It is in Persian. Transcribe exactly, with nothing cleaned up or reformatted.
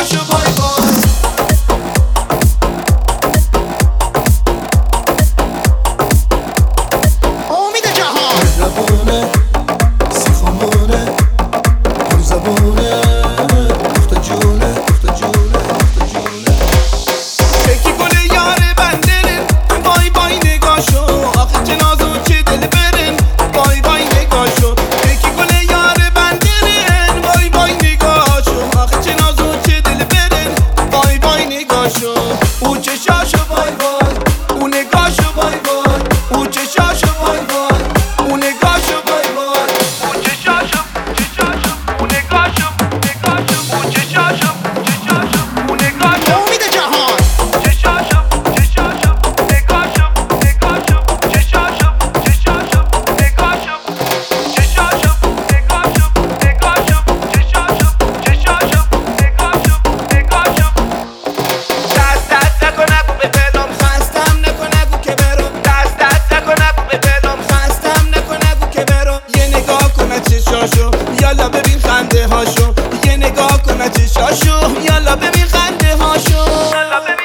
چشاشو بای بای. امید جهان مهربونه سیخمونه پر زبونه اخت جونه اخت جونه اخت جونه فکی گل یار بندرن بای بای نگاشو آخه چه نازو چه دل برن بای بای نگاشو فکی گل یار بندرن بای بای نگاشو آخه چه نازو چه دل برن بای بای نگاشو او چشاشو بای بای او نگاشو بای بای او چشاشو بای بای او نگاشو بای بای او چشاشو چشاشو او نگاشو نگاشو او چشاشو چشاشو او نگاشو امید جهان چشاشو چشاشو نگاشو نگاشو چشاشو چشاشو نگاشو چشاشو نگاشو نگاشو چشاشو چشاشو نگاشو نگاشو دست دست نکن نگو به دلم خستم نکن نگو که برم دست دست نکن نگو به دلم خستم نکن نگو که برم یه نگاه کن چشاشو یالا ببین خنده هاشو یه نگاه کن چشاشو یالا ببین خنده هاشو یالا ببین